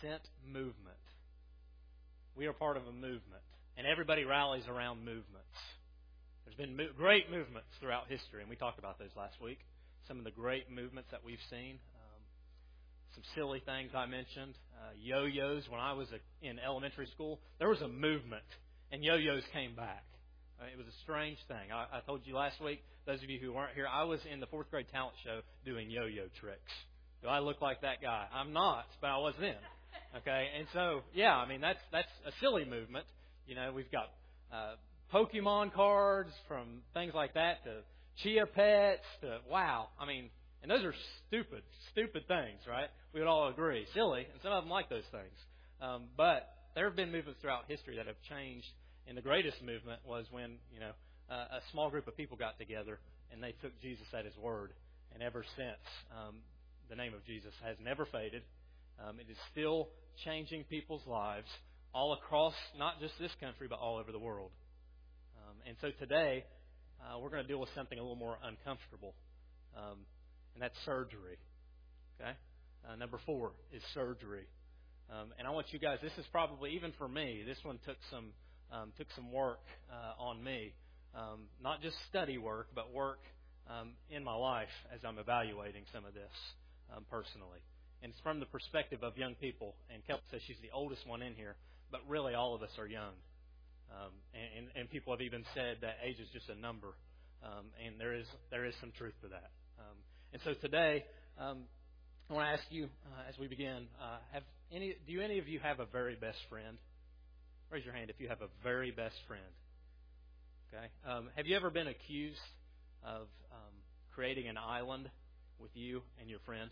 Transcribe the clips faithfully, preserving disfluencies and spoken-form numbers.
sent movement. We are part of a movement, and everybody rallies around movements. There's been mo- great movements throughout history, and we talked about those last week. Some of the great movements that we've seen. Um, some silly things I mentioned. Uh, yo-yos, when I was a, in elementary school, there was a movement, and yo-yos came back. Uh, it was a strange thing. I, I told you last week, those of you who weren't here, I was in the fourth grade talent show doing yo-yo tricks. Do I look like that guy? I'm not, but I was then. Okay, and so, yeah, I mean, that's that's a silly movement. You know, we've got uh, Pokemon cards from things like that to Chia Pets to, wow, I mean, and those are stupid, stupid things, right? We would all agree. Silly, and some of them like those things. Um, but there have been movements throughout history that have changed, and the greatest movement was when, you know, uh, a small group of people got together and they took Jesus at His word. And ever since, um, the name of Jesus has never faded. Um, it is still changing people's lives all across, not just this country, but all over the world. Um, and so today, uh, we're going to deal with something a little more uncomfortable, um, and that's surgery. Okay? Uh, number four is surgery. Um, and I want you guys, this is probably, even for me, this one took some um, took some work uh, on me. Um, not just study work, but work um, in my life as I'm evaluating some of this um, personally. And it's from the perspective of young people. And Kelly says she's the oldest one in here, but really all of us are young. Um, and, and people have even said that age is just a number. Um, and there is there is some truth to that. Um, and so today, um, I want to ask you, uh, as we begin, uh, have any? Do you, any of you have a very best friend? Raise your hand if you have a very best friend. Okay. Um, have you ever been accused of um, creating an island with you and your friend?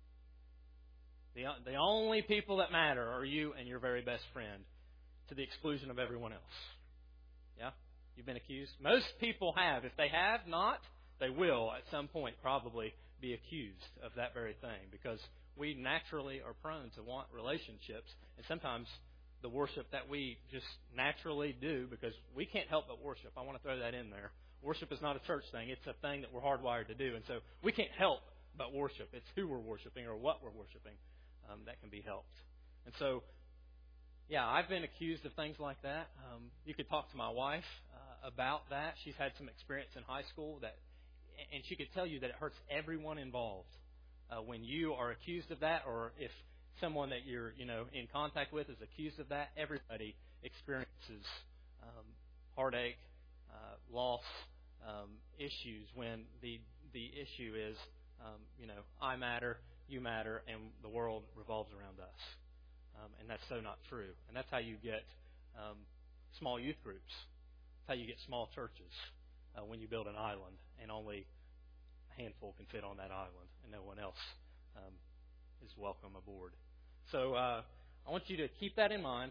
The, the only people that matter are you and your very best friend, to the exclusion of everyone else. Yeah? You've been accused? Most people have. If they have not, they will at some point probably be accused of that very thing, because we naturally are prone to want relationships, and sometimes the worship that we just naturally do, because we can't help but worship. I want to throw that in there. Worship is not a church thing. It's a thing that we're hardwired to do, and so we can't help but worship. It's who we're worshiping or what we're worshiping um, that can be helped. And so, yeah, I've been accused of things like that. Um, you could talk to my wife uh, about that. She's had some experience in high school, that, and she could tell you that it hurts everyone involved uh, when you are accused of that, or if someone that you're, you know, in contact with is accused of that. Everybody experiences um, heartache, uh, loss, um, issues when the the issue is, um, you know, I matter, you matter, and the world revolves around us. Um, and that's so not true. And that's how you get um, small youth groups. That's how you get small churches uh, when you build an island and only a handful can fit on that island and no one else um, is welcome aboard. So uh, I want you to keep that in mind.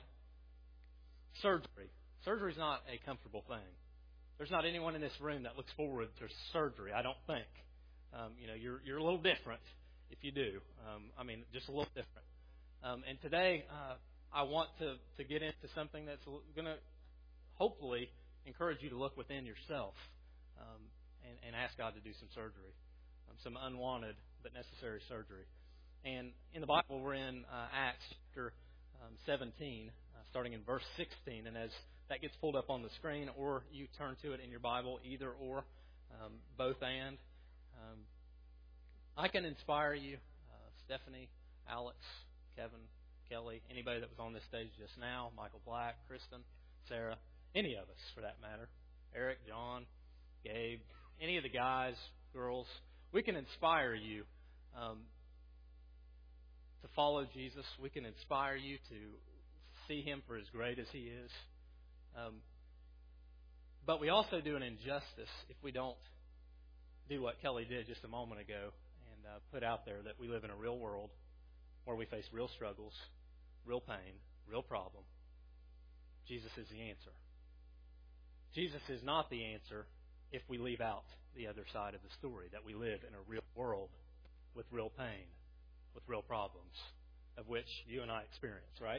Surgery. Surgery is not a comfortable thing. There's not anyone in this room that looks forward to surgery, I don't think. Um, you know, you're you're a little different if you do. Um, I mean, just a little different. Um, and today, uh, I want to, to get into something that's going to hopefully encourage you to look within yourself um, and, and ask God to do some surgery, um, some unwanted but necessary surgery. And in the Bible, we're in uh, Acts chapter um, seventeen, uh, starting in verse sixteen. And as that gets pulled up on the screen, or you turn to it in your Bible, either or, um, both and. Um, I can inspire you, uh, Stephanie, Alex, Kevin, Kelly, anybody that was on this stage just now, Michael Black, Kristen, Sarah, any of us for that matter, Eric, John, Gabe, any of the guys, girls, we can inspire you um, to follow Jesus. We can inspire you to see Him for as great as He is. Um, but we also do an injustice if we don't do what Kelly did just a moment ago and uh, put out there that we live in a real world where we face real struggles, real pain, real problem. Jesus is the answer. Jesus is not the answer if we leave out the other side of the story, that we live in a real world with real pain, with real problems, of which you and I experience, right?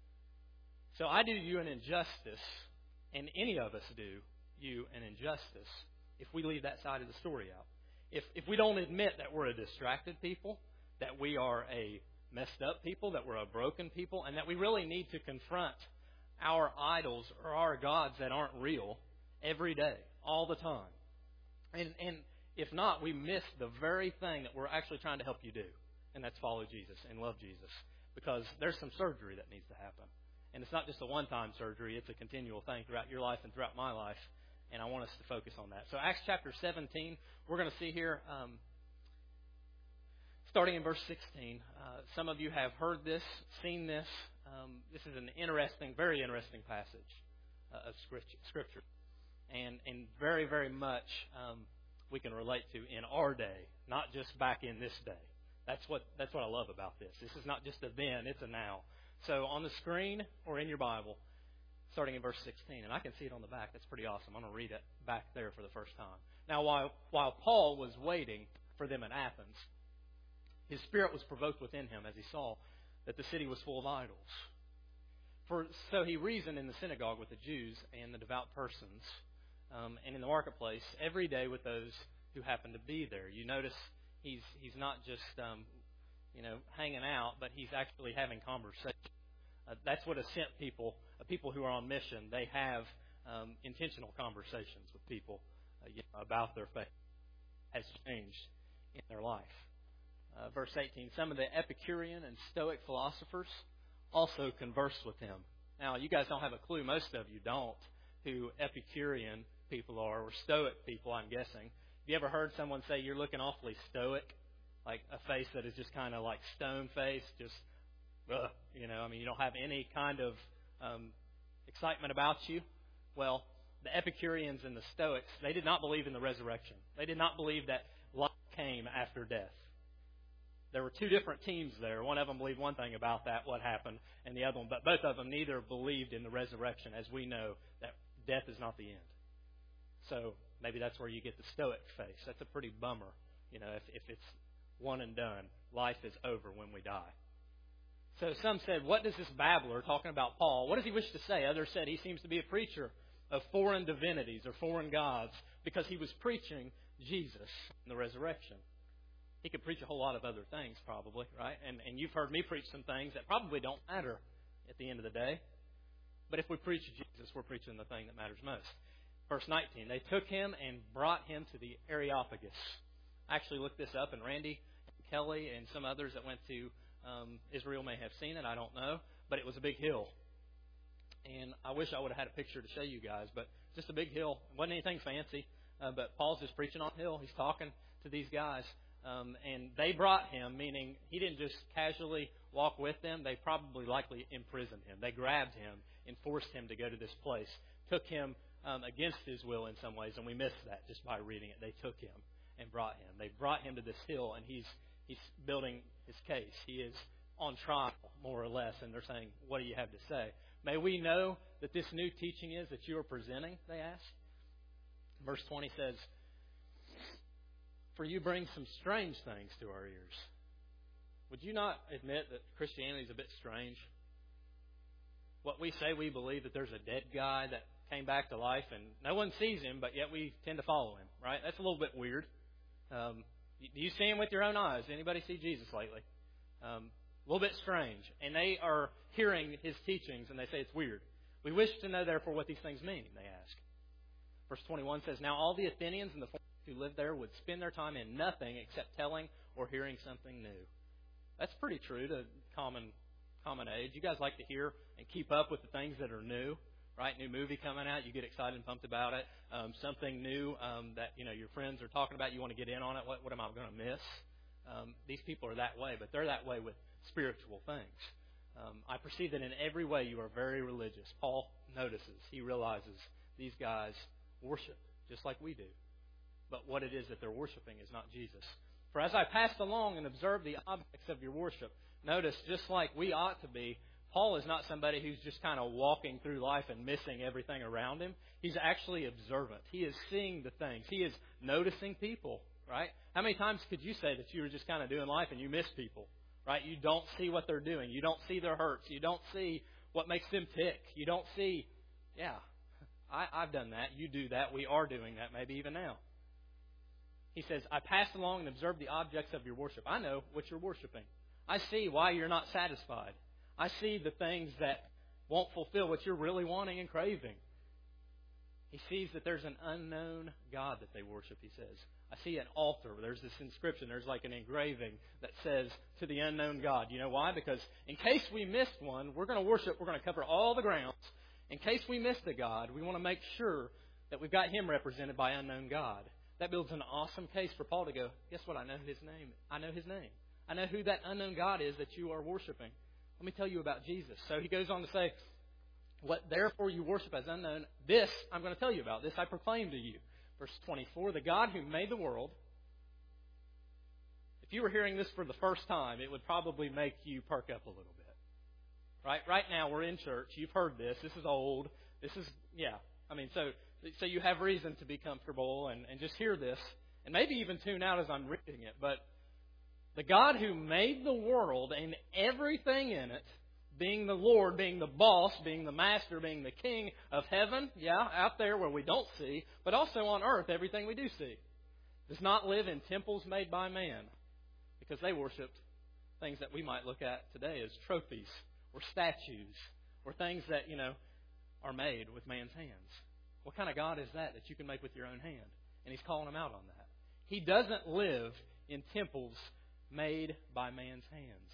So I do you an injustice, and any of us do you an injustice, if we leave that side of the story out. If if we don't admit that we're a distracted people, that we are a messed up people, that we're a broken people, and that we really need to confront our idols or our gods that aren't real every day, all the time. And, and if not, we miss the very thing that we're actually trying to help you do, and that's follow Jesus and love Jesus, because there's some surgery that needs to happen. And it's not just a one-time surgery, it's a continual thing throughout your life and throughout my life, and I want us to focus on that. So Acts chapter seventeen, we're going to see here, um, starting in verse sixteen. Uh, some of you have heard this, seen this. Um, this is an interesting, very interesting passage uh, of Scripture, and and very, very much um, we can relate to in our day, not just back in this day. That's what that's what I love about this. This is not just a then, it's a now. So on the screen or in your Bible, starting in verse sixteen, and I can see it on the back. That's pretty awesome. I'm going to read it back there for the first time. Now, while while Paul was waiting for them in Athens, his spirit was provoked within him as he saw that the city was full of idols. For so he reasoned in the synagogue with the Jews and the devout persons, um, and in the marketplace every day with those who happened to be there. You notice he's he's not just um, you know hanging out, but he's actually having conversation. Uh, that's what a sent people, uh, people who are on mission, they have um, intentional conversations with people uh, you know, about their faith. Has changed in their life. Uh, verse eighteen, some of the Epicurean and Stoic philosophers also conversed with him. Now, you guys don't have a clue, most of you don't, who Epicurean people are, or Stoic people, I'm guessing. Have you ever heard someone say, you're looking awfully stoic? Like a face that is just kind of like stone face, just, ugh, you know, I mean, you don't have any kind of um, excitement about you. Well, the Epicureans and the Stoics, they did not believe in the resurrection. They did not believe that life came after death. There were two different teams there. One of them believed one thing about that, what happened, and the other one, but both of them neither believed in the resurrection, as we know that death is not the end. So maybe that's where you get the Stoic face. That's a pretty bummer, you know, if, if it's one and done. Life is over when we die. So some said, what does this babbler, talking about Paul, what does he wish to say? Others said he seems to be a preacher of foreign divinities or foreign gods because he was preaching Jesus and the resurrection. He could preach a whole lot of other things probably, right? And, and you've heard me preach some things that probably don't matter at the end of the day. But if we preach Jesus, we're preaching the thing that matters most. Verse nineteen, they took him and brought him to the Areopagus. I actually looked this up, and Randy and Kelly and some others that went to um, Israel may have seen it. I don't know. But it was a big hill. And I wish I would have had a picture to show you guys, but just a big hill. It wasn't anything fancy. Uh, but Paul's just preaching on the hill. He's talking to these guys. Um, and they brought him, meaning he didn't just casually walk with them. They probably likely imprisoned him. They grabbed him and forced him to go to this place. Took him um, against his will in some ways, and we missed that just by reading it. They took him and brought him. They brought him to this hill, and he's he's building his case. He is on trial, more or less, and they're saying, what do you have to say? May we know that this new teaching is that you are presenting, they ask. Verse twenty says, for you bring some strange things to our ears. Would you not admit that Christianity is a bit strange? What we say, we believe that there's a dead guy that came back to life and no one sees him, but yet we tend to follow him, right? That's a little bit weird. Um, do you see him with your own eyes? Anybody see Jesus lately? Um, a little bit strange. And they are hearing his teachings and they say it's weird. We wish to know, therefore, what these things mean, they ask. Verse twenty-one says, now all the Athenians and the who lived there would spend their time in nothing except telling or hearing something new. That's pretty true to common common age. You guys like to hear and keep up with the things that are new, right? New movie coming out, you get excited and pumped about it. Um, something new um, that you know your friends are talking about, you want to get in on it. What, what am I going to miss? Um, these people are that way, but they're that way with spiritual things. Um, I perceive that in every way you are very religious. Paul notices, he realizes these guys worship just like we do. But what it is that they're worshiping is not Jesus. For as I passed along and observed the objects of your worship, notice, just like we ought to be, Paul is not somebody who's just kind of walking through life and missing everything around him. He's actually observant. He is seeing the things. He is noticing people, right? How many times could you say that you were just kind of doing life and you miss people, right? You don't see what they're doing. You don't see their hurts. You don't see what makes them tick. You don't see, yeah, I, I've done that. You do that. We are doing that maybe even now. He says, I passed along and observed the objects of your worship. I know what you're worshiping. I see why you're not satisfied. I see the things that won't fulfill what you're really wanting and craving. He sees that there's an unknown God that they worship, he says. I see an altar. There's this inscription. There's like an engraving that says, to the unknown God. You know why? Because in case we missed one, we're going to worship. We're going to cover all the grounds. In case we missed a God, we want to make sure that we've got Him represented by unknown God. That builds an awesome case for Paul to go, guess what? I know His name. I know His name. I know who that unknown God is that you are worshiping. Let me tell you about Jesus. So he goes on to say, what therefore you worship as unknown, this I'm going to tell you about. This I proclaim to you. Verse twenty-four, the God who made the world. If you were hearing this for the first time, it would probably make you perk up a little bit. Right? Right now we're in church. You've heard this. This is old. This is, yeah. I mean, so so you have reason to be comfortable and, and just hear this. And maybe even tune out as I'm reading it. But the God who made the world and everything in it, being the Lord, being the boss, being the master, being the king of heaven, yeah, out there where we don't see, but also on earth, everything we do see, does not live in temples made by man, because they worshipped things that we might look at today as trophies or statues or things that, you know, are made with man's hands. What kind of God is that that you can make with your own hand? And He's calling them out on that. He doesn't live in temples made by man's hands.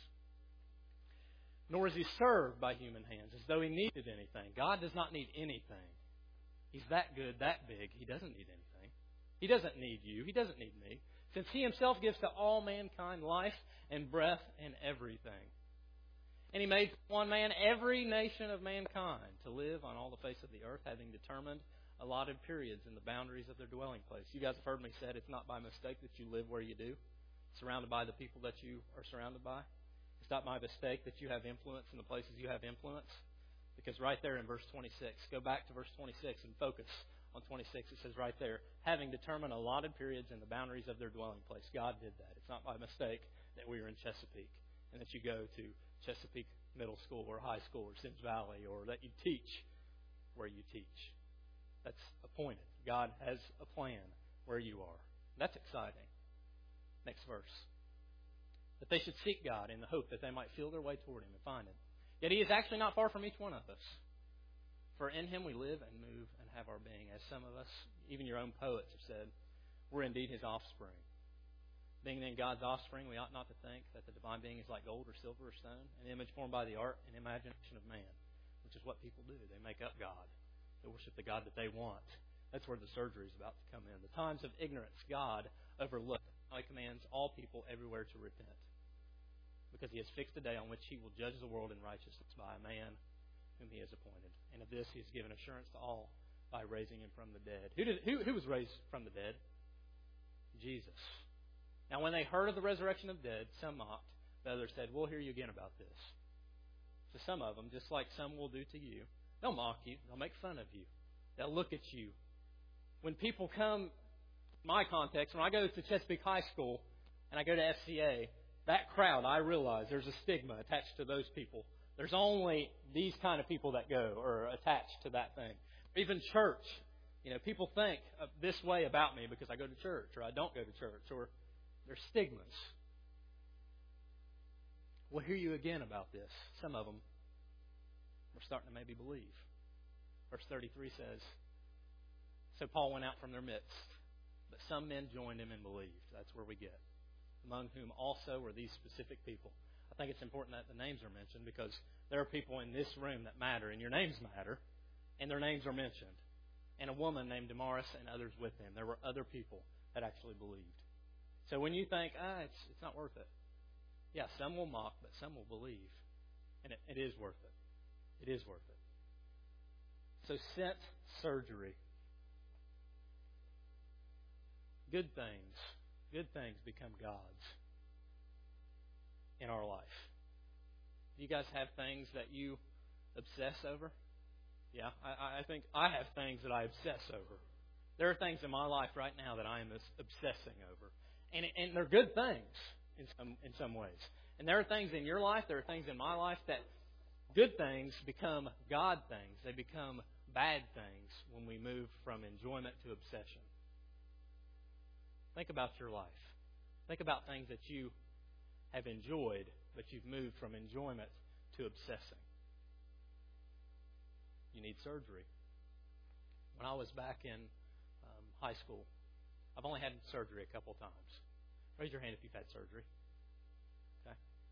Nor is He served by human hands as though He needed anything. God does not need anything. He's that good, that big. He doesn't need anything. He doesn't need you. He doesn't need me. Since He Himself gives to all mankind life and breath and everything. And He made one man every nation of mankind to live on all the face of the earth, having determined allotted periods in the boundaries of their dwelling place. You guys have heard me say it's not by mistake that you live where you do, surrounded by the people that you are surrounded by. It's not by mistake that you have influence in the places you have influence. Because right there in verse twenty-six, go back to verse twenty-six and focus on twenty-six. It says right there, having determined allotted periods in the boundaries of their dwelling place. God did that. It's not by mistake that we are in Chesapeake and that you go to Chesapeake Middle School or High School or Sims Valley or that you teach where you teach. That's appointed. God has a plan where you are. That's exciting. Next verse. That they should seek God in the hope that they might feel their way toward Him and find Him. Yet He is actually not far from each one of us. For in Him we live and move and have our being. As some of us, even your own poets have said, we're indeed His offspring. Being then God's offspring, we ought not to think that the divine being is like gold or silver or stone, an image formed by the art and imagination of man, which is what people do. They make up God. They worship the God that they want. That's where the surgery is about to come in. The times of ignorance God overlooked. He commands all people everywhere to repent. Because He has fixed a day on which He will judge the world in righteousness by a man whom He has appointed. And of this He has given assurance to all by raising Him from the dead. Who, did, who, who was raised from the dead? Jesus. Now when they heard of the resurrection of the dead, some mocked. The others said, we'll hear you again about this. So some of them, just like some will do to you, they'll mock you. They'll make fun of you. They'll look at you. When people come, my context, when I go to Chesapeake High School and I go to F C A, that crowd, I realize there's a stigma attached to those people. There's only these kind of people that go or are attached to that thing. Even church, you know, people think this way about me because I go to church or I don't go to church, or there's stigmas. We'll hear you again about this. Some of them are starting to maybe believe. Verse thirty-three says, so Paul went out from their midst, but some men joined him and believed. That's where we get. Among whom also were these specific people. I think it's important that the names are mentioned because there are people in this room that matter, and your names matter, and their names are mentioned. And a woman named Damaris and others with him. There were other people that actually believed. So when you think, ah, it's it's not worth it. Yeah, some will mock, but some will believe. And it, it is worth it. It is worth it. So sent surgery. Good things. Good things become gods in our life. Do you guys have things that you obsess over? Yeah, I, I think I have things that I obsess over. There are things in my life right now that I am obsessing over. And, and they're good things in some, in some ways. And there are things in your life, there are things in my life that good things become God things. They become bad things when we move from enjoyment to obsession. Think about your life. Think about things that you have enjoyed, but you've moved from enjoyment to obsessing. You need surgery. When I was back in um, high school, I've only had surgery a couple times. Raise your hand if you've had surgery. Okay.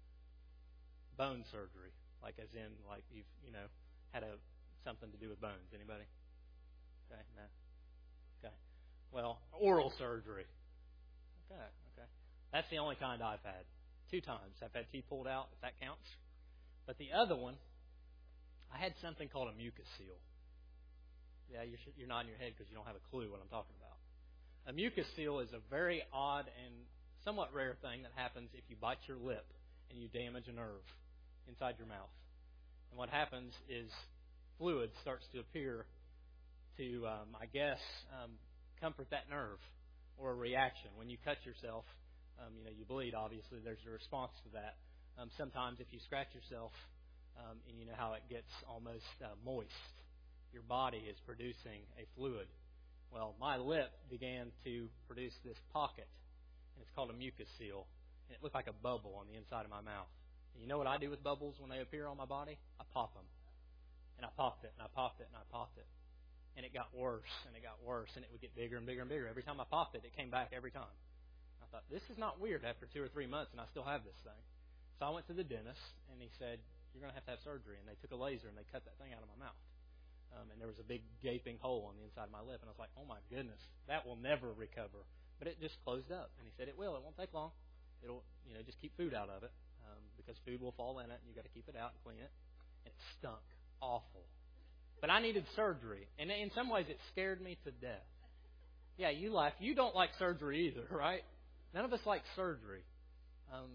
Bone surgery, like as in like you've you know had a something to do with bones. Anybody? Okay. No. Okay. Well, oral surgery. Okay. Okay. That's the only kind I've had. Two times I've had teeth pulled out, if that counts. But the other one, I had something called a mucus seal. Yeah, you're, you're nodding your head because you don't have a clue what I'm talking about. A mucus seal is a very odd and somewhat rare thing that happens if you bite your lip and you damage a nerve inside your mouth. And what happens is fluid starts to appear to, um, I guess, um, comfort that nerve or a reaction. When you cut yourself, um, you know, you bleed, obviously. There's a response to that. Um, sometimes if you scratch yourself, um, and you know how it gets almost uh, moist, your body is producing a fluid. Well, my lip began to produce this pocket, and it's called a mucus seal. And it looked like a bubble on the inside of my mouth. And you know what I do with bubbles when they appear on my body? I pop them. And I popped it, and I popped it, and I popped it. And it got worse, and it got worse, and it would get bigger and bigger and bigger. Every time I popped it, it came back every time. I thought, this is not weird after two or three months, and I still have this thing. So I went to the dentist, and he said, you're going to have to have surgery. And they took a laser, and they cut that thing out of my mouth. Um, and there was a big gaping hole on the inside of my lip. And I was like, oh, my goodness, that will never recover. But it just closed up. And he said, it will. It won't take long. It'll, you know, just keep food out of it um, because food will fall in it, and you've got to keep it out and clean it. And it stunk awful. But I needed surgery. And in some ways, it scared me to death. Yeah, you laugh. You don't like surgery either, right? None of us like surgery. Um,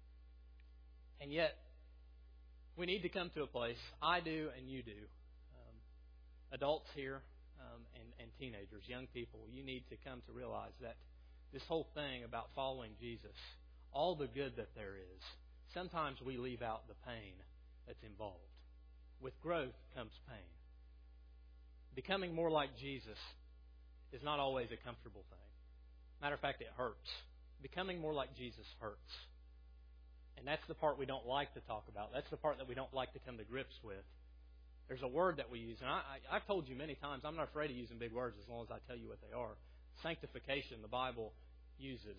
and yet, we need to come to a place, I do and you do, um, adults here um, and, and teenagers, young people, you need to come to realize that this whole thing about following Jesus, all the good that there is, sometimes we leave out the pain that's involved. With growth comes pain. Becoming more like Jesus is not always a comfortable thing. Matter of fact, it hurts. Becoming more like Jesus hurts. And that's the part we don't like to talk about. That's the part that we don't like to come to grips with. There's a word that we use, and I, I, I've told you many times, I'm not afraid of using big words as long as I tell you what they are. Sanctification, the Bible uses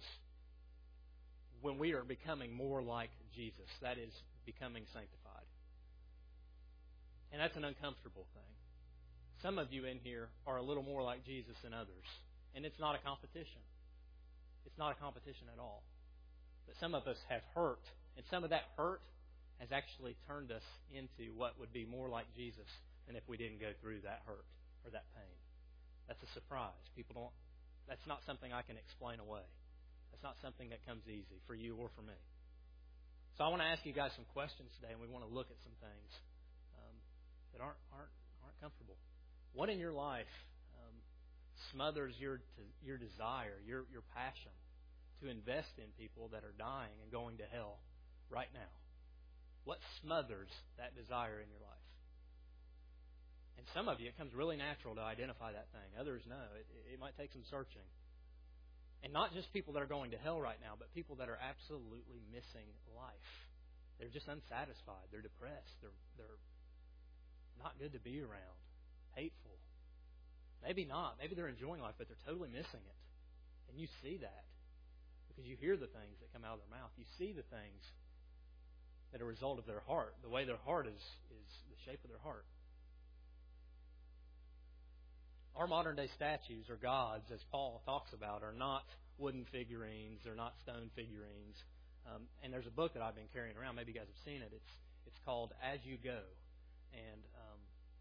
when we are becoming more like Jesus. That is, becoming sanctified. And that's an uncomfortable thing. Some of you in here are a little more like Jesus than others. And it's not a competition. It's not a competition at all. But some of us have hurt. And some of that hurt has actually turned us into what would be more like Jesus than if we didn't go through that hurt or that pain. That's a surprise. People don't. That's not something I can explain away. That's not something that comes easy for you or for me. So I want to ask you guys some questions today, and we want to look at some things um, that aren't aren't aren't comfortable. What in your life um, smothers your your desire, your your passion to invest in people that are dying and going to hell right now? What smothers that desire in your life? And some of you, it comes really natural to identify that thing. Others, no. It, it might take some searching. And not just people that are going to hell right now, but people that are absolutely missing life. They're just unsatisfied. They're depressed. They're they're not good to be around. Hateful. Maybe not. Maybe they're enjoying life, but they're totally missing it. And you see that because you hear the things that come out of their mouth. You see the things that are a result of their heart. The way their heart is, is the shape of their heart. Our modern day statues or gods, as Paul talks about, are not wooden figurines. They're not stone figurines. Um, and there's a book that I've been carrying around. Maybe you guys have seen it. It's it's called As You Go. And um,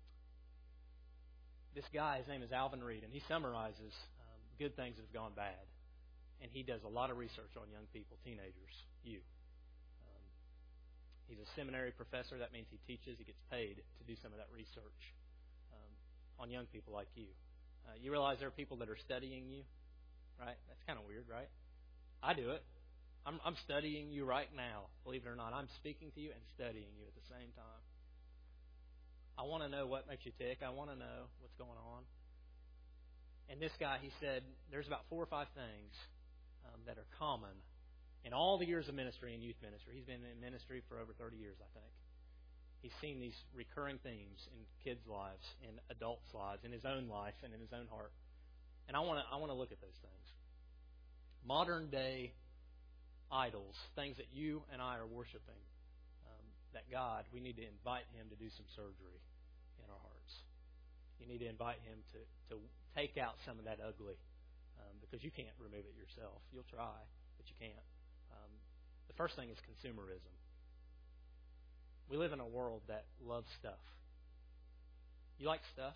this guy, his name is Alvin Reed, and he summarizes um, good things that have gone bad. And he does a lot of research on young people, teenagers, you. Um, he's a seminary professor. That means he teaches. He gets paid to do some of that research um, on young people like you. Uh, you realize there are people that are studying you, right? That's kind of weird, right? I do it. I'm, I'm studying you right now. Believe it or not, I'm speaking to you and studying you at the same time. I want to know what makes you tick. I want to know what's going on. And this guy, he said, there's about four or five things um, that are common In all the years of ministry and youth ministry, he's been in ministry for over thirty years, I think. He's seen these recurring themes in kids' lives, in adults' lives, in his own life, and in his own heart. And I want to I want to look at those things. Modern day idols, things that you and I are worshiping, um, that God, we need to invite Him to do some surgery in our hearts. You need to invite Him to, to take out some of that ugly, um, because you can't remove it yourself. You'll try, but you can't. Um, the first thing is consumerism. We live in a world that loves stuff. You like stuff?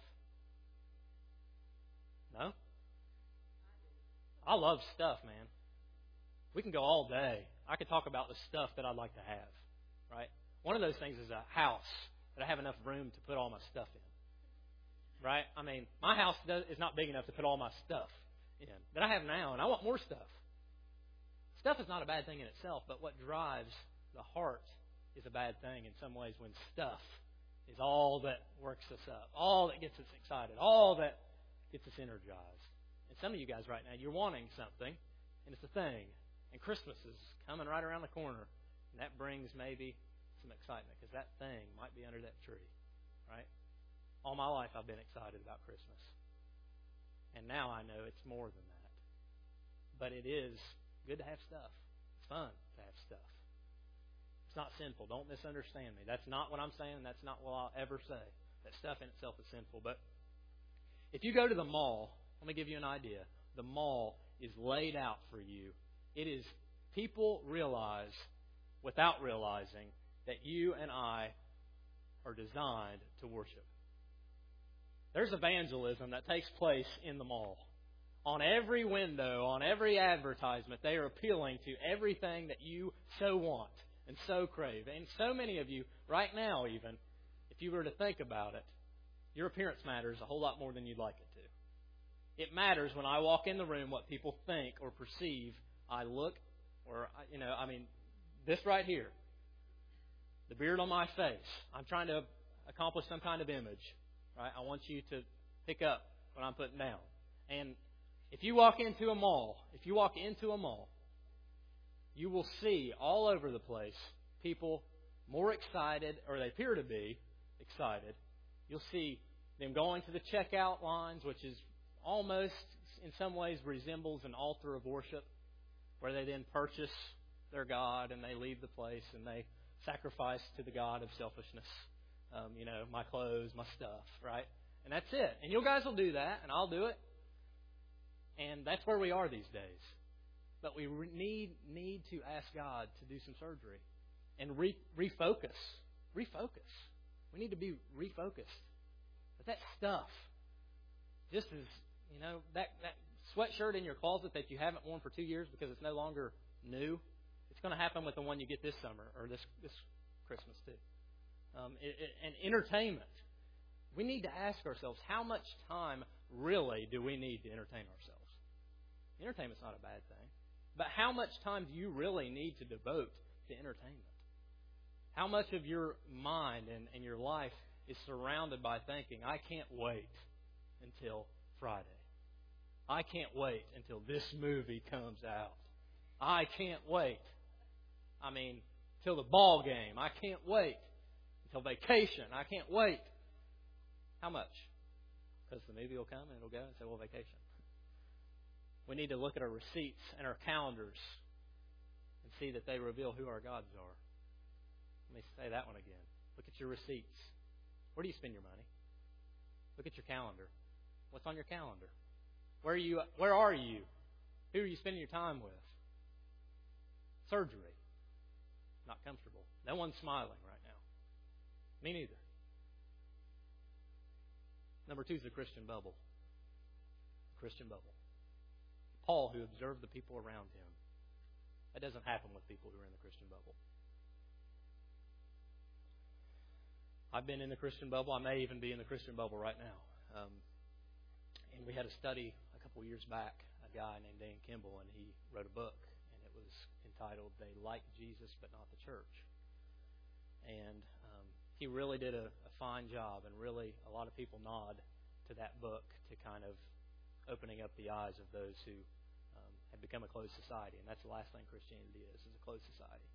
No? I love stuff, man. We can go all day. I could talk about the stuff that I'd like to have, right? One of those things is a house that I have enough room to put all my stuff in, right? I mean, my house does, is not big enough to put all my stuff in that I have now, and I want more stuff. Stuff is not a bad thing in itself, but what drives the heart is a bad thing in some ways when stuff is all that works us up, all that gets us excited, all that gets us energized. And some of you guys right now, you're wanting something, and it's a thing. And Christmas is coming right around the corner, and that brings maybe some excitement because that thing might be under that tree, right? All my life I've been excited about Christmas. And now I know it's more than that. But it is good to have stuff. It's fun to have stuff. It's not sinful. Don't misunderstand me. That's not what I'm saying. That's not what I'll ever say. That stuff in itself is sinful. But if you go to the mall, let me give you an idea. The mall is laid out for you. It is, people realize, without realizing, that you and I are designed to worship. There's evangelism that takes place in the mall. On every window, on every advertisement, they are appealing to everything that you so want and so crave. And so many of you, right now even, if you were to think about it, your appearance matters a whole lot more than you'd like it to. It matters when I walk in the room what people think or perceive I look, or, you know, I mean, this right here, the beard on my face, I'm trying to accomplish some kind of image, right? I want you to pick up what I'm putting down. And if you walk into a mall, if you walk into a mall, you will see all over the place people more excited, or they appear to be excited. You'll see them going to the checkout lines, which is almost, in some ways, resembles an altar of worship, where they then purchase their God and they leave the place and they sacrifice to the God of selfishness. Um, you know, my clothes, my stuff, right? And that's it. And you guys will do that, and I'll do it. And that's where we are these days. But we need need to ask God to do some surgery and re- refocus. Refocus. We need to be refocused. But that stuff, just as, you know, that, that sweatshirt in your closet that you haven't worn for two years because it's no longer new, it's going to happen with the one you get this summer or this, this Christmas too. Um, it, it, and entertainment. We need to ask ourselves, how much time really do we need to entertain ourselves? Entertainment's not a bad thing. But how much time do you really need to devote to entertainment? How much of your mind and, and your life is surrounded by thinking, I can't wait until Friday. I can't wait until this movie comes out. I can't wait. I mean, till the ball game. I can't wait. Until vacation. I can't wait. How much? Because the movie will come and it'll go and say, well, vacation. We need to look at our receipts and our calendars and see that they reveal who our gods are. Let me say that one again. Look at your receipts. Where do you spend your money? Look at your calendar. What's on your calendar? Where are you? Where are you? Who are you spending your time with? Surgery. Not comfortable. No one's smiling right now. Me neither. Number two is the Christian bubble. Christian bubble. Paul, who observed the people around him. That doesn't happen with people who are in the Christian bubble. I've been in the Christian bubble. I may even be in the Christian bubble right now. Um, and we had a study a couple of years back, a guy named Dan Kimball, and he wrote a book, and it was entitled They Like Jesus But Not the Church. And um, he really did a, a fine job, and really a lot of people nod to that book to kind of opening up the eyes of those who um, have become a closed society, and that's the last thing Christianity is, is a closed society.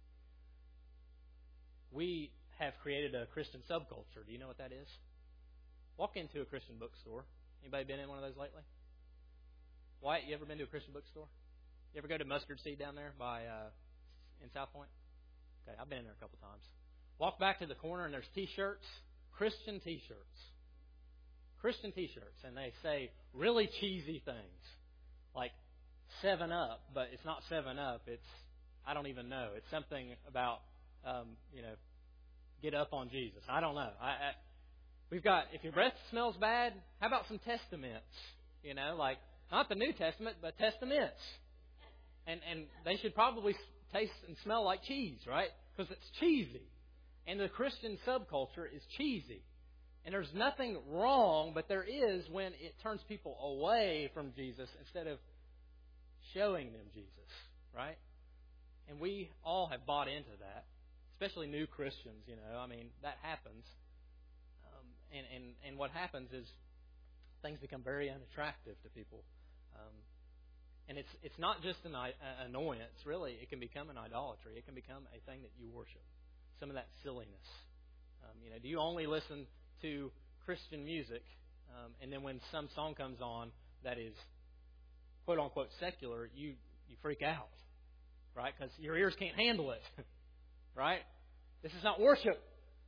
We have created a Christian subculture. Do you know what that is? Walk into a Christian bookstore. Anybody been in one of those lately? Wyatt, you ever been to a Christian bookstore? You ever go to Mustard Seed down there by uh, in South Point? Okay, I've been in there a couple times. Walk back to the corner and there's T-shirts, Christian T-shirts. Christian T-shirts, and they say really cheesy things like seven up, but it's not seven up. It's, I don't even know. It's something about, um, you know, get up on Jesus. I don't know. I, I, we've got, if your breath smells bad, how about some Testaments? You know, like, not the New Testament, but Testaments. And, and they should probably taste and smell like cheese, right? Because it's cheesy. And the Christian subculture is cheesy. And there's nothing wrong, but there is when it turns people away from Jesus instead of showing them Jesus, right? And we all have bought into that, especially new Christians, you know. I mean, that happens. Um, and, and, and what happens is things become very unattractive to people. Um, and it's it's not just an uh, annoyance, really. It can become an idolatry. It can become a thing that you worship. Some of that silliness. Um, you know, do you only listen to Christian music, um, and then when some song comes on that is quote unquote secular, you, you freak out, right? Because your ears can't handle it, right? This is not worship.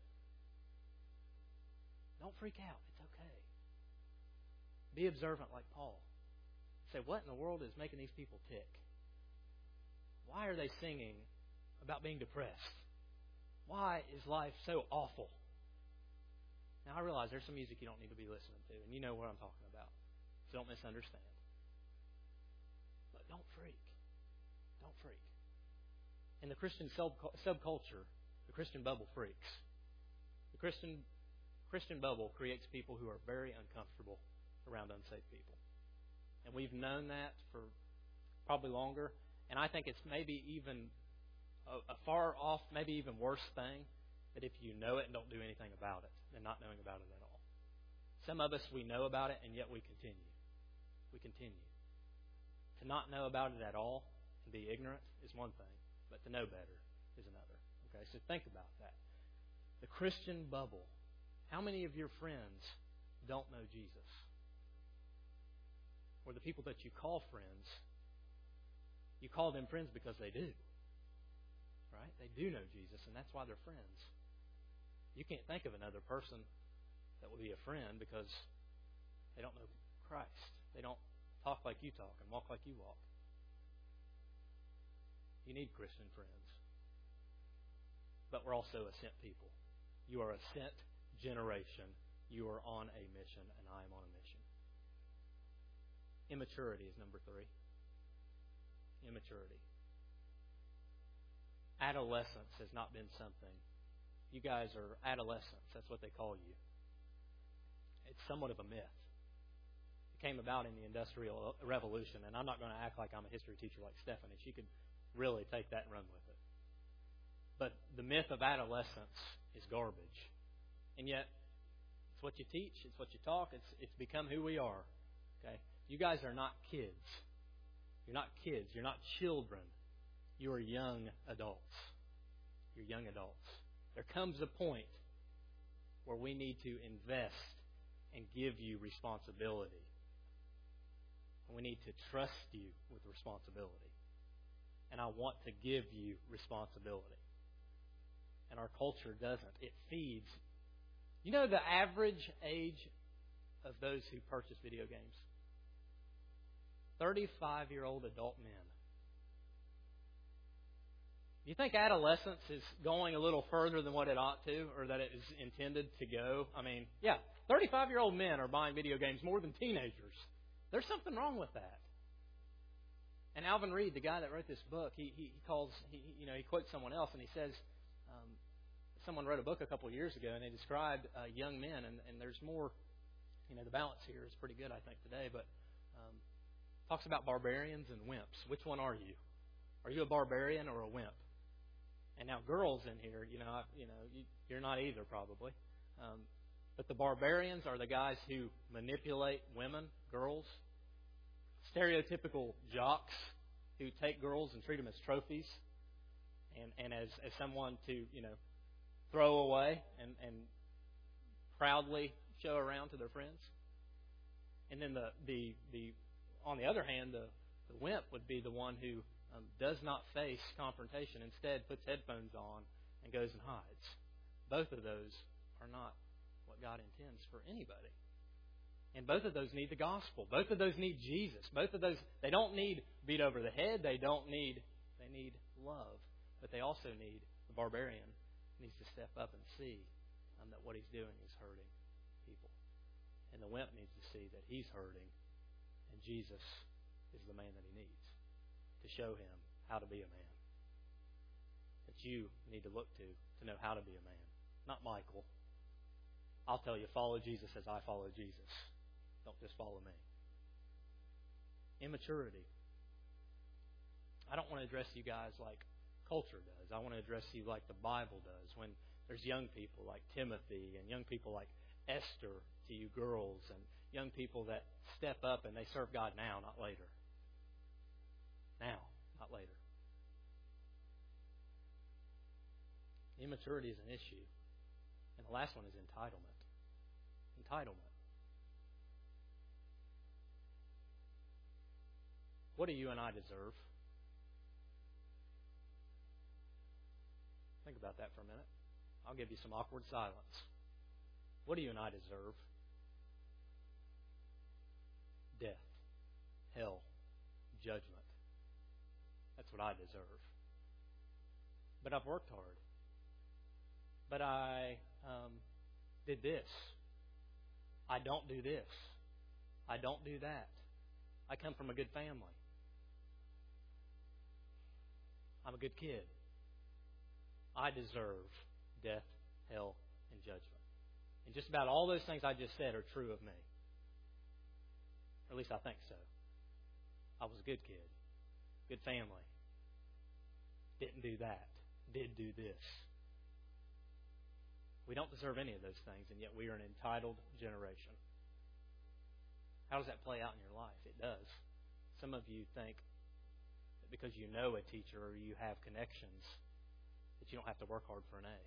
Don't freak out. It's okay. Be observant like Paul. Say, what in the world is making these people tick? Why are they singing about being depressed? Why is life so awful? Now, I realize there's some music you don't need to be listening to, and you know what I'm talking about. So don't misunderstand. But don't freak. Don't freak. In the Christian sub- subculture, the Christian bubble freaks. The Christian Christian bubble creates people who are very uncomfortable around unsaved people. And we've known that for probably longer. And I think it's maybe even a, a far off, maybe even worse thing that if you know it and don't do anything about it than not knowing about it at all. Some of us, we know about it, and yet we continue. We continue. To not know about it at all and be ignorant is one thing, but to know better is another. Okay, so think about that. The Christian bubble. How many of your friends don't know Jesus? Or the people that you call friends, you call them friends because they do. Right? They do know Jesus, and that's why they're friends. You can't think of another person that will be a friend because they don't know Christ. They don't talk like you talk and walk like you walk. You need Christian friends. But we're also a sent people. You are a sent generation. You are on a mission, and I am on a mission. Immaturity is number three. Immaturity. Adolescence has not been something. You guys are adolescents. That's what they call you. It's somewhat of a myth. It came about in the Industrial Revolution, and I'm not going to act like I'm a history teacher like Stephanie. She could really take that and run with it. But the myth of adolescence is garbage. And yet, it's what you teach. It's what you talk. It's it's become who we are. Okay? You guys are not kids. You're not kids. You're not children. You are young adults. You're young adults. There comes a point where we need to invest and give you responsibility. And we need to trust you with responsibility. And I want to give you responsibility. And our culture doesn't. It feeds. You know the average age of those who purchase video games? thirty-five-year-old adult men. Do you think adolescence is going a little further than what it ought to, or that it is intended to go? I mean, yeah, thirty-five-year-old men are buying video games more than teenagers. There's something wrong with that. And Alvin Reed, the guy that wrote this book, he he, he calls, he, you know, he quotes someone else, and he says, um, someone wrote a book a couple of years ago, and they described uh, young men, and, and there's more, you know, the balance here is pretty good, I think, today, but um, talks about barbarians and wimps. Which one are you? Are you a barbarian or a wimp? And now girls in here, you know, I, you know, you, you're not either probably. Um, but the barbarians are the guys who manipulate women, girls, stereotypical jocks, who take girls and treat them as trophies and, and as, as someone to, you know, throw away and, and proudly show around to their friends. And then the, the, the on the other hand, the, the wimp would be the one who um, does not face confrontation, instead puts headphones on and goes and hides. Both of those are not what God intends for anybody. And both of those need the gospel. Both of those need Jesus. Both of those, they don't need beat over the head. They don't need, they need love. But they also need the barbarian needs to step up and see um, that what he's doing is hurting people. And the wimp needs to see that he's hurting, and Jesus is the man that he needs to show him how to be a man. That you need to look to to know how to be a man. Not Michael. I'll tell you, follow Jesus as I follow Jesus. Don't just follow me. Immaturity. I don't want to address you guys like culture does. I want to address you like the Bible does. When there's young people like Timothy and young people like Esther to you girls, and young people that step up and they serve God now, not later. Now, not later. Immaturity is an issue. And the last one is entitlement. Entitlement. What do you and I deserve? Think about that for a minute. I'll give you some awkward silence. What do you and I deserve? Death, hell, judgment. That's what I deserve. But I've worked hard. But I um, did this. I don't do this. I don't do that. I come from a good family. I'm a good kid. I deserve death, hell, and judgment. And just about all those things I just said are true of me. Or at least I think so. I was a good kid. Good family. Didn't do that. Did do this. We don't deserve any of those things, and yet we are an entitled generation. How does that play out in your life? It does. Some of you think that because you know a teacher or you have connections, that you don't have to work hard for an A.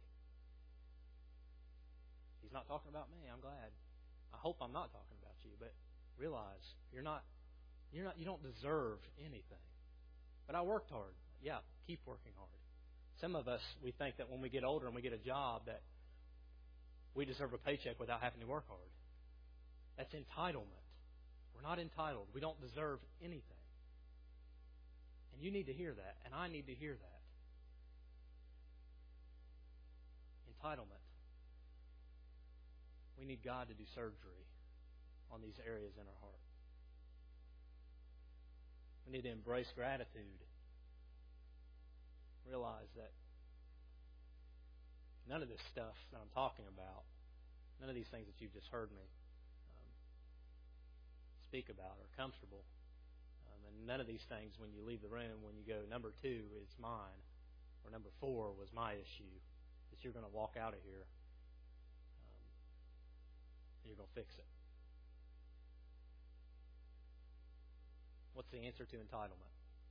He's not talking about me. I'm glad. I hope I'm not talking about you, but realize you're not, you're not, you don't deserve anything. But I worked hard. Yeah, keep working hard. Some of us, we think that when we get older and we get a job that we deserve a paycheck without having to work hard. That's entitlement. We're not entitled. We don't deserve anything. And you need to hear that, and I need to hear that. Entitlement. We need God to do surgery on these areas in our heart. We need to embrace gratitude. Realize that none of this stuff that I'm talking about, none of these things that you've just heard me um, speak about are comfortable. Um, and none of these things, when you leave the room, when you go, number two is mine, or number four was my issue, that you're going to walk out of here um, and you're going to fix it. What's the answer to entitlement?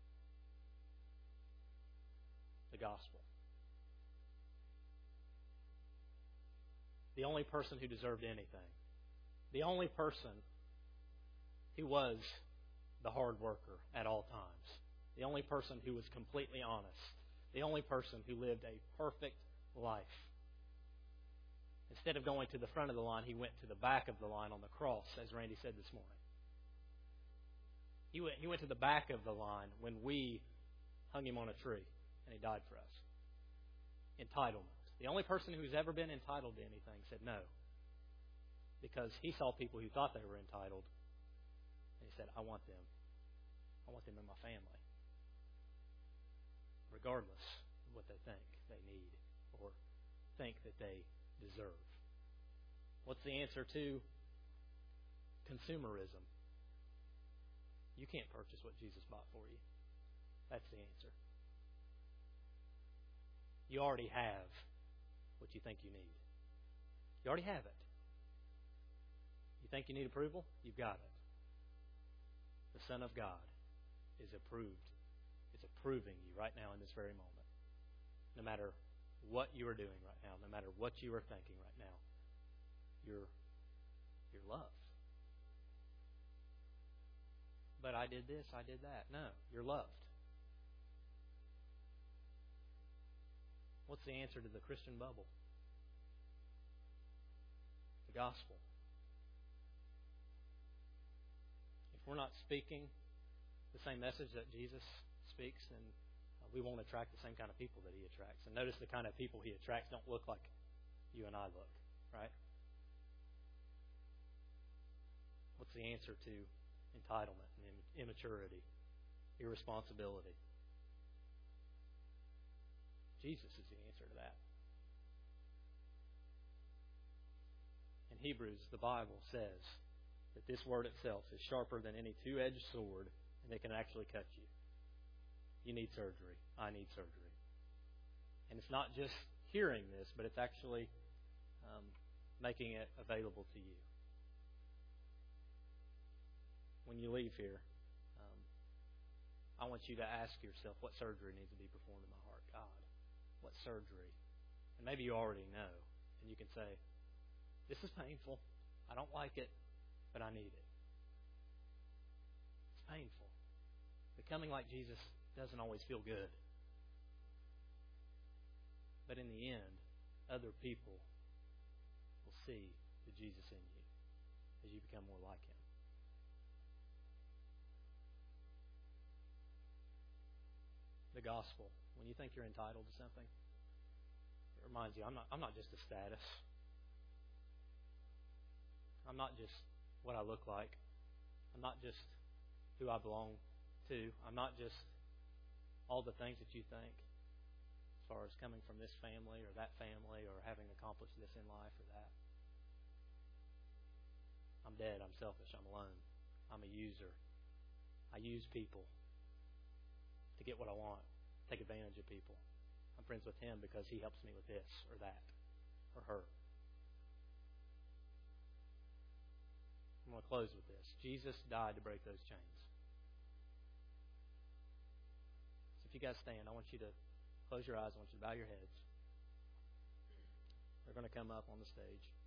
The gospel. The only person who deserved anything. The only person who was the hard worker at all times. The only person who was completely honest. The only person who lived a perfect life. Instead of going to the front of the line, he went to the back of the line on the cross, as Randy said this morning. He went, he went to the back of the line when we hung him on a tree, and he died for us. Entitlement. The only person who's ever been entitled to anything said no. Because he saw people who thought they were entitled, and he said, I want them. I want them in my family. Regardless of what they think they need or think that they deserve. What's the answer to consumerism? You can't purchase what Jesus bought for you. That's the answer. You already have what you think you need. You already have it. You think you need approval? You've got it. The Son of God is approved It's approving you right now in this very moment. No matter what you are doing right now, no matter what you are thinking right now, you're, you're loved. But I did this, I did that. No, you're loved. What's the answer to the Christian bubble? The gospel. If we're not speaking the same message that Jesus speaks, then we won't attract the same kind of people that He attracts. And notice the kind of people He attracts don't look like you and I look, right? What's the answer to entitlement and immaturity, irresponsibility? Jesus is the answer to that. In Hebrews, the Bible says that this word itself is sharper than any two-edged sword, and it can actually cut you. You need surgery. I need surgery. And it's not just hearing this, but it's actually um, making it available to you. When you leave here, um, I want you to ask yourself, what surgery needs to be performed in my heart? God, what surgery? And maybe you already know, and you can say, this is painful. I don't like it, but I need it. It's painful. Becoming like Jesus doesn't always feel good. But in the end, other people will see the Jesus in you as you become more like Him. The gospel, when you think you're entitled to something, it reminds you, I'm not, I'm not just a status. I'm not just what I look like. I'm not just who I belong to. I'm not just all the things that you think as far as coming from this family or that family or having accomplished this in life or that. I'm dead. I'm selfish. I'm alone. I'm a user. I use people to get what I want, take advantage of people. I'm friends with him because he helps me with this or that or her. I'm going to close with this. Jesus died to break those chains. So if you guys stand, I want you to close your eyes. I want you to bow your heads. They're going to come up on the stage.